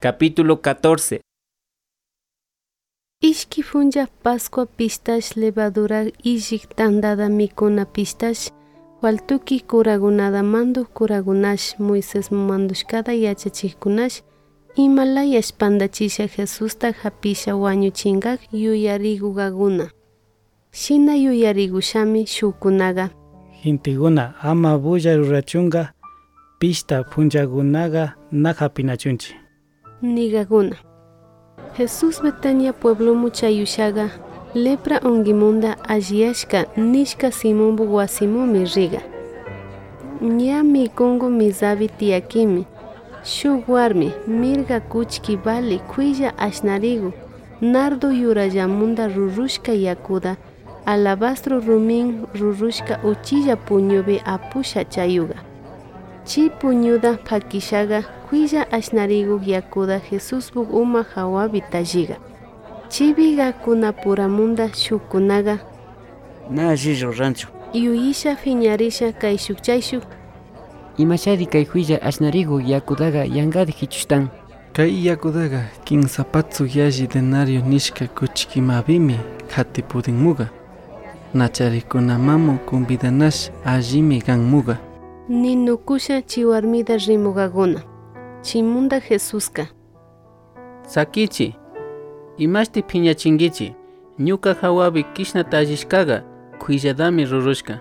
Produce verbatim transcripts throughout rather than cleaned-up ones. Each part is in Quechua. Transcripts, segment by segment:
Capítulo catorce. Ishki funja Pascua pistash levadura ishik tandada mikuna pistash waltuki kuragunada mando kuragunash Moisés mandushkada yachachikunash Himalayash pandachisha Jesusta hapisha wañuchinkak yuyarigugaguna. Shina yuyarigushami shukunaga. Hintiguna ama bulla rurachunga pista funjagunaga nakapinachunchi. Nigaguna. Jesús Betania pueblo muchayushaga lepra ongimunda alliashka nishka simumbu wasimumi riga. Nya mikungu mizabi tiakimi. Shuk warmi mirga kuchki bali kuilla ashnarigu nardo yurayamunda rurushka yakuda alabastro rumin rurushka uchilla puñubi apusha chayuga. Chi puñuda pakishaga kuilla ashnarigu yakuda Jesús buk uma hawabi tajiga. Chibiga kuna puramunda shukunaga. Na jillo rancho. Yuyisha fiñarisha kay shukchayshuk. Imashari kay huilla ashnarigu yakudaga yangadi hichustan. Kay yakudaga kin zapatsu yaji denario nishka kuchkimabimi khati pudinmuga. Nachari kunamamu kumbidanash ajimi ganmuga. Ninukusha chiwarmida rimugaguna. Chimunda Jesuska. Sakichi. Imashti piñachingichi. Ñuka hawabi kishna tajishkaga kuilladami rurushka.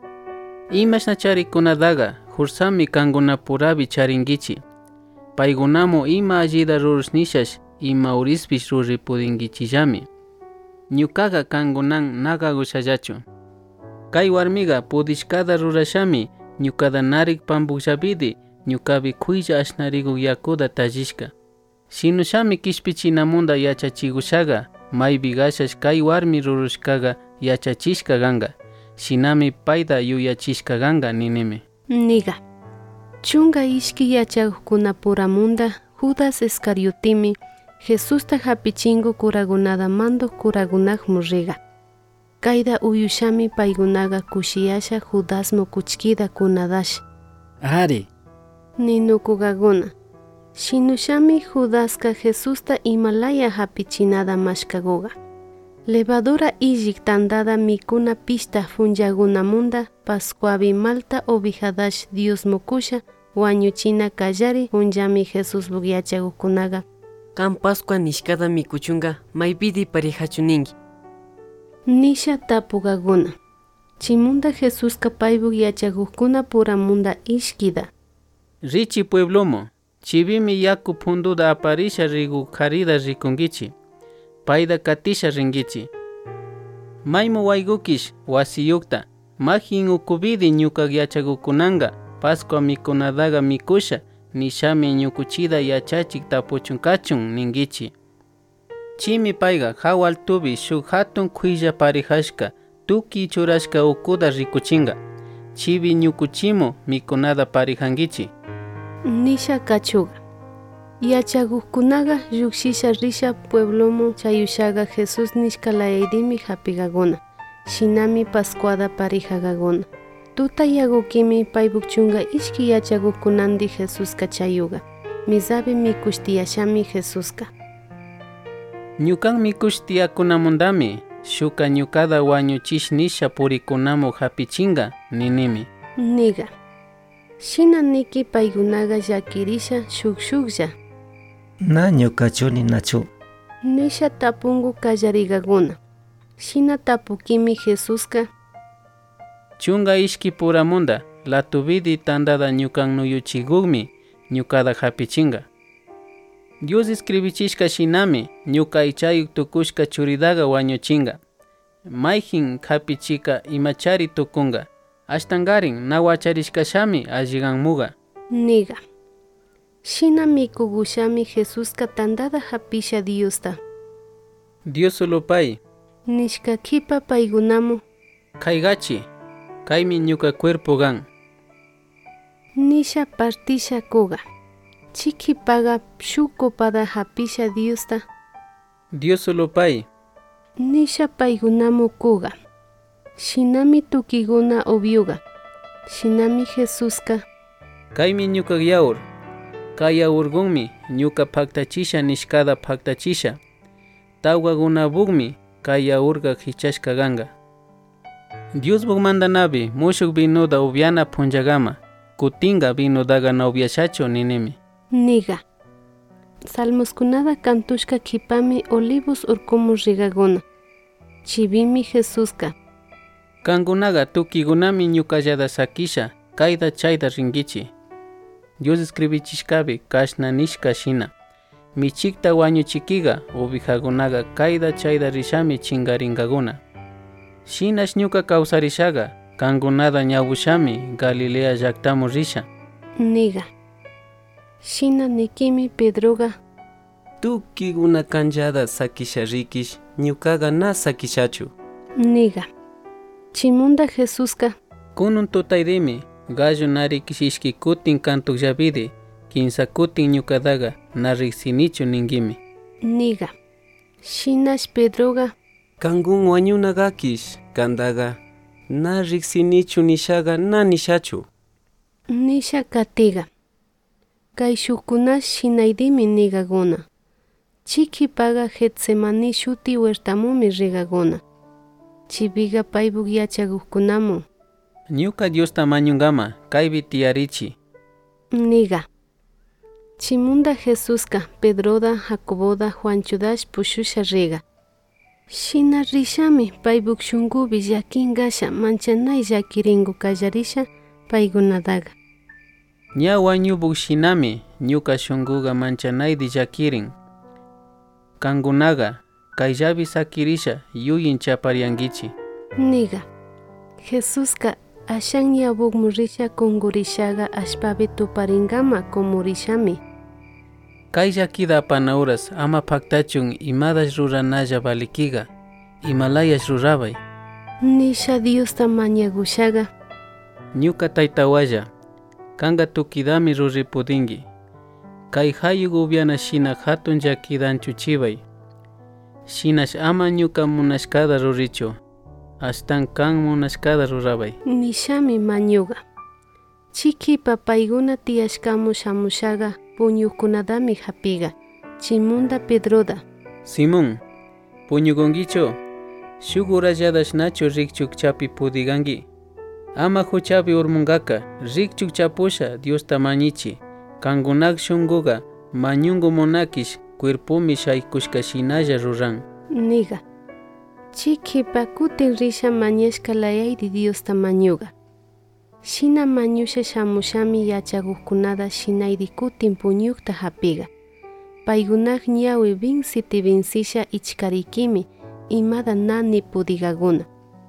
Imashna kunadaga hursami kanguna purabi charingichi. Paigunamo ima allida rurusnishash ima urispish ruri pudingichillami. Ñukaga kangunan nagagushallachu. Kay warmiga pudishkada rurashami ñukada narik pambukllabidi ñukabi kuilla ashnarigu yakuda tajishka. Shinushami kishpichinamunda yachachigushaga maybi gashash kay warmi rurushkaga yachachishka ganga. Shinami paida yuyachishka ganga ninimi. Niga. Chunga ishki yachakukuna puramunda Judas Iscariotimi Jesusta hapichingu kuragunada mando kuragunak murriga. Kaida uyushami paigunaga kushiyasha Judasmo kuchkida kunadash. Ari. Ninukugaguna. Shinushami Judaska Jesusta Himalaya hapichinada mashkagoga. Levadura ishik tandada mikuna pista funjagunamunda Pascuabi malta obijadash Dios mokusha wañuchina kallari funjami Jesús bugyachagukunaga. Kan Pascua nishkada mikuchunga maybidi parejachuningi. Nisha tapugaguna. Chimunda Jesús kapaybu yachagukuna puramunda ishkida. Richi pueblomo. Chibimi yaku punduda aparisha rigu karida rikungichi. Paida katisha ringichi. Maymu waygukish wasiyukta. Majin ukubidi ñuka yachagukunanga. Pascua mikunadaga mikusha. Nishami ñukuchida yachachik tapuchunkachun ningichi. Chimi paiga hawal tubi shuk hatun kuilla parihashka. Tuki churashka ukuda rikuchinga. Chibi ñukuchimo mikunada parihangichi. Nisha kachuga. Yachagukunaga yukshisha risha pueblomo chayushaga Jesús nishkalaydimi hapigaguna. Shinami Pascuada parijagaguna. Tuta yagukimi paibukchunga ishki yachagukunandi Jesuska chayuga. Mizabi mikushtiashami Jesuska. Ñukan mikushtiakunamundami shuka ñukada wañuchish nisha purikunamo hapichinga ninimi. Niga. Shina niki paigunaga yakirisha shukshukja. Na ñukachuni nachu. Nisha tapungu kallarigaguna. Shina tapukimi Jesuska. Chunga ishki puramunda la tubidi tandada ñukan nuyuchigugmi ñukada hapichinga. Dios escribichishka shinami ñuka ichayuk tukushka churidaga wañuchinga. Mayjin hapichika imachari tukunga. Ashtangarin nawacharishkashami alliganmuga. Niga. Shina mikugushami Jesuska tandada hapisha Diosta. Dios solopay. Nishka kipa paigunamu. Kaygachi. Kaymi ñuka cuerpo gan. Nisha partisha kuga. Chiki paga shuko pada hapisha Diosta. Dios solopay. Nisha paigunamu kuga. Shinami tukiguna obiuga. Shinami Jesuska. Kaymi ñuka yaur. kaya urgunmi ñuka paktachisha nishkada paktachisha. Tawkakunapukmi kaya urga hichashka ganga. Diosbuk mandanapi mushuk vinuda upiana punllakama, kutinga vinudaga na upiashachu ninimi. Niga. Salmoskunada kantushka kipami olivos urkumu rigaguna. Chivimi Jesuska. Kankunaga tukikunami ñukallada sakisha, kayda chayda rinkichi. Dios escribichishkapi kashna nishka shina. Michikta wañuchikiga ovejakunaga kayda chayda rishami chingaringaguna. Shinash ñuka kawsarishaga kankunada ñawushami Galilea llaktamu risha. Niga. Shina nikimi Pedroga. Tukikuna kanllada sakisha rikish ñukaga na sakishachu. Niga. Chimunda Jesuska. Kunun tutaydimi gallo narikishishki kutin kantukllapidi kinsa kutin ñukadaga na riksinichu ningimi. Niga. Shinash Pedroga. Kankun wañunagakish kandaga na riksinichu nishaga na nishachu. Nisha katiga. Kayshukunash shinaydimi nigaguna. Chiki paga Getsemani shuti huertamumi rigaguna. Chibiga paibuk yachakukunamu. Ñuka Dios tamañungama kaypi tiyarichi. Niga. Chimunda Jesuska Pedroda Jacoboda Juanchudash pushusha riga. Shina rishami paibuk shunkubi llakingasha manchanay llakiringu kallarisha paykunadaga. Ña wañupuk shinami ñuka shunkuga manchanaydi llakirin. Kankunaga kayllapi sakirisha yuyin chaparyankichi. Niga. Jesuska ashan yabuk murisha kungurishaga ashpapi tuparingama komurishami. Kay llakida apanauras ama paktachun imadash ruranalla balikiga, imalayash rurabay. Nisha Diosta mañagushaga. Ñuka taytawalla, kanga tukidami ruripudingi. Kay hayuk upiana shina hatun llakidanchu chibay. Shinash ama ñuka munashkada rurichu, astan kan munashkada rurabay. Nishami mañuga. Chiki papayguna tiyashkamu shamushaga puñukunadami hapiga. Chimunda Pedroda. Simón, puñukunkichu, shuk uralladash nachu rikchuk chapi pudiganki. Ama huchapi urmungaka, rikchuk chapusha Diosta mañichi. Kankunak shunkuga, mañungu monakish, cuerpumi shaykushka shinalla ruran. Niga. Chiki pakutin risha mañashka layaydi Diosta mañuga. Shina mañusha shamushami yachakukunada shinaydi kutin puñukta hapiga. Paykunak ñawi vinsiti vinsisha ichkarikimi imada nani pudigaguna.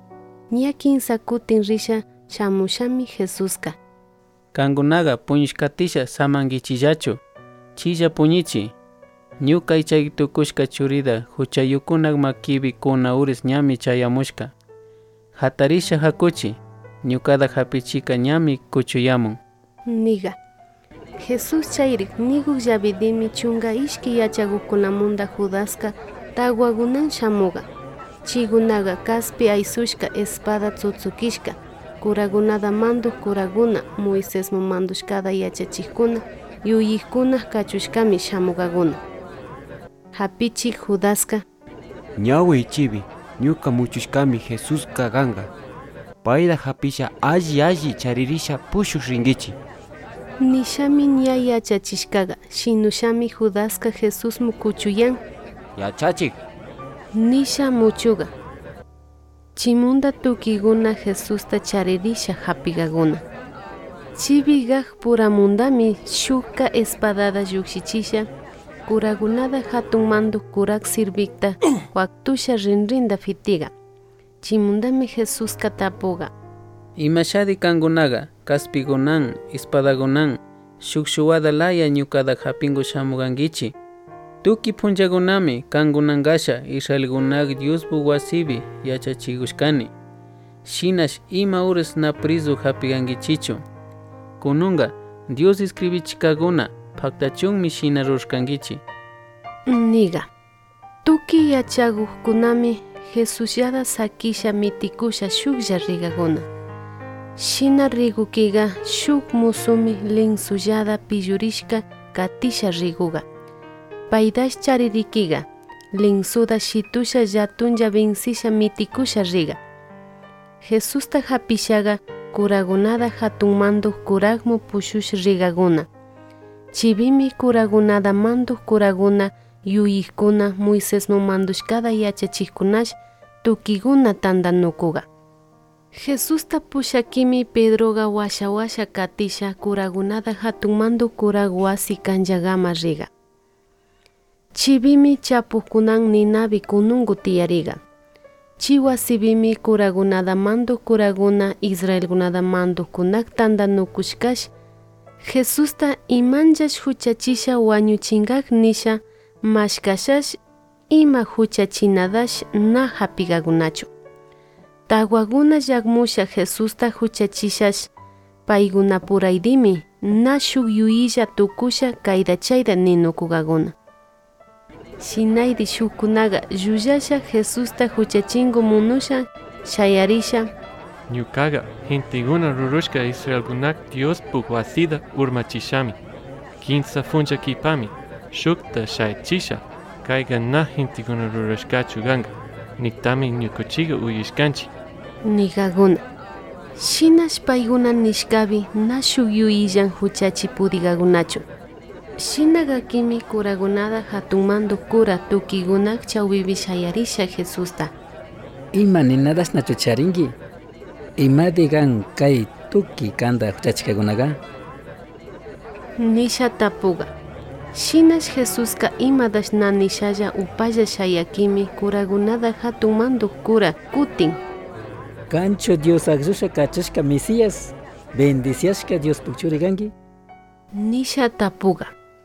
Ña kinsa kutin risha shamushami Jesuska. Kankunaga puñushkatisha samankichillachu, chilla puñichi. Ñuka ichaytukushka churida huchayukunak makibi kuna uris ñami chayamushka. Hatarisha hakuchi, ñukada hapichika ñami kuchuyamun. Niga. Jesus chayrik niguk llavidimi chunga ishki yachakukunamunda Judaska tawagunan shamuga. Chigunaga kaspi aysushka espada tsutsukishka. Kuragunada mandu kuraguna Moisés mandushkada yachachikuna yuyikuna kachushkami shamugaguna. Hapichik Judaska. Ñawi chibi ñuka muchushkami Jesús kaganga. Payda hapisha alli alli charirisha pushuk rinkichi. Nishami ña yachachishkaga shinushami Judaska Jesús mukuchuyan. Yachachik. Nisha muchuga. Chimunda tukiguna Jesusta charirisha hapigaguna. Chibigaj puramundami shuka espadada yuksichisha. Kuragunada hatun mandu kurak sirvikta waktusha rinrinda fitiga. Chimundami Jesus katapuga. Imashadi kankunaga kaspigunan, espadagunan, shukshuwada laya ñukada hapingu shamugankichi. Tuki punchakunami kankunangasha Israelkunak Diosbuk wasibi yachachikushkani. Shinash ima ures na prizu hapigankichichu. Kununga Dios escribichikaguna paktachunmi shina rushkankichi. Niga. Tuki yachakukunami Jesus yada sakisha mitikusha shuklla rigaguna. Shina rigukiga shuk musumi linsuyada pillurishka katisha riguga. Paidash charirikiga, linsuda shitusha yatunja vinsisha mitikusha riga. Jesús ta hapishaga kuragunada hatunmando kuragmu pushush rigaguna. Chibimi kuragunada mando kuraguna yuyikuna Moisés no mandushkada yachachikunash tukiguna tandanukuga. Jesús ta pushakimi Pedroga washa washa katisha kuragunada hatunmando kuraguasi kanjagama riga. Chibimi chapukunan ninabi kunungu tiyariga. Chiwa sibimi kuragunada mando kuraguna Israelgunada mando kunak tandanukushkash. Jesús ta imanjash huchachisha wañuchingak nisha mashkashash ima huchachinadash na hapigagunacho. Tawaguna yagmusha Jesús ta huchachishash paiguna puraidimi na shukyuisha tukusha kaidachayda ninukugaguna. Sinaidi shukunaga yuyasha Jesús ta huchachingu munusha shayarisha. Ñukaga hintiguna rurushka Israelgunak Dios pugwasida urmachishami. Kinsa funja kipami. Shukta shaychisha. Kaiga na hintiguna rurushkachu ganga. Niktami ñukuchiga uyishkanchi. Nigaguna. Shinash paiguna nishkabi na shukyuillan huchachi pudigagunacho. Shinaga kimi kuragunada hatumando kura tukigunak chawbibi shayarisha Jesús ta. Ima ninadas nacho charingi. Ima digan kai tuki kanda huchachikagunaga. Nisha tapuga. Shinash Jesús ka imadash na nishaya upaya shayakimi kuragunada hatumando kura kutin. Kancho Dios agzusha kachashka Mesías. Bendiciashka Dios pukchurigangi. Nisha tapuga.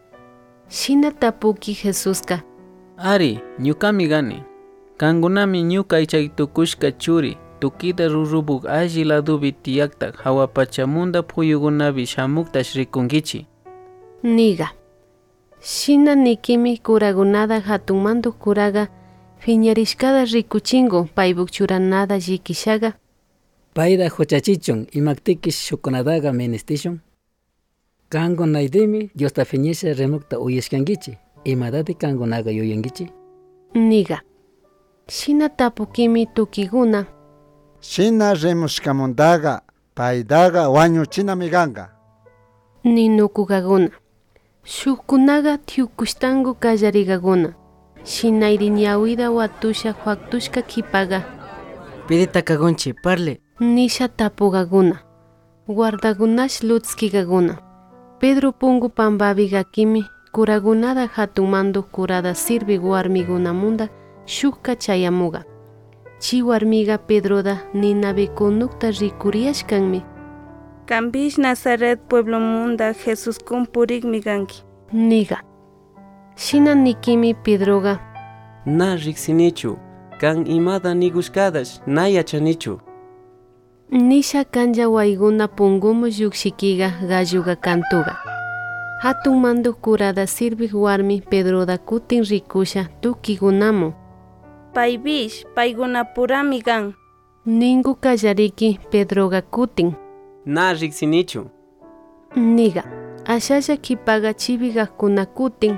Shina tapuki Jesús ka. Ari, ñukami gani. Kangunami ñuka ichaytukushka churi. Tukita rurubuk alli ladubi tiyaktak hawapachamunda phuyugunabi shamuktash rikungichi. Niga. Shina nikimi kuragunada hatumando kuraga fiñarishkada rikuchingo paibuk churanada yikishaga. Paida huchachichon imaktikish shukunadaga menestishon. Kango naidimi Dios ta fiñesha remukta uyeshkangichi. Imadati kango naga yuyangichi. Niga. Shina tapukimi tukiguna. Shina remushkamundaga paidaga wañuchinamiganga. Ninukugaguna. Shukunaga tiukushtangu kallarigaguna. Shinairi ñawida watusha huaktushka kipaga. Pidita kagonchi, parle. Nisha tapugaguna. Guardagunash lutskigaguna. Pedro pungu pambabigakimi kuragunada hatumando kurada sirvi warmiguna munda shukka chayamuga. Chi warmiga Pedroda ninabe conducta rikuriashkanmi. Cambish Nazaret pueblo munda Jesús kumpurik miganki. Niga. Shina nikimi Pedroga. Na riksinichu. Kan imada nigushkadash na yachanichu. Nisha kanja waiguna pungumu yukshikiga galluga kantuga. Hatumando kurada sirvi warmi Pedroda kutin rikusha tukigunamo. Paibish paiguna puramigan. Ningu kallariki Pedroga kutin. Na riksinichu. Niga. Ashaya kipaga chibiga kuna kutin.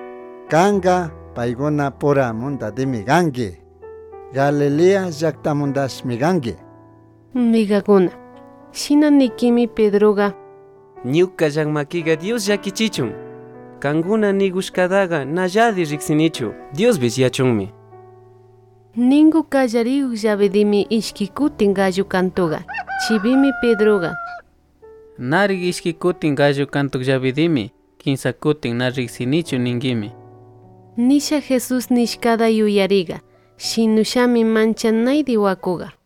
Kanga paiguna pura munda de migangi. Galilea yaktamundash migangi. Migaguna. Shina nikimi Pedroga. Ñuka llanmakiga Dios yakichichun. Kanguna nigushkadaga nayadi riksinichu. Dios besiachunmi. Ningu kallariu yabedimi ishkikutin gallo kantuga. Chibimi Pedroga. Narig ishkikutin gallo kantuk yabedimi. Kinsakutin na riksinichu ningimi. Nisha Jesús nishkada yuyariga. Shinushami manchanaydi wakuga.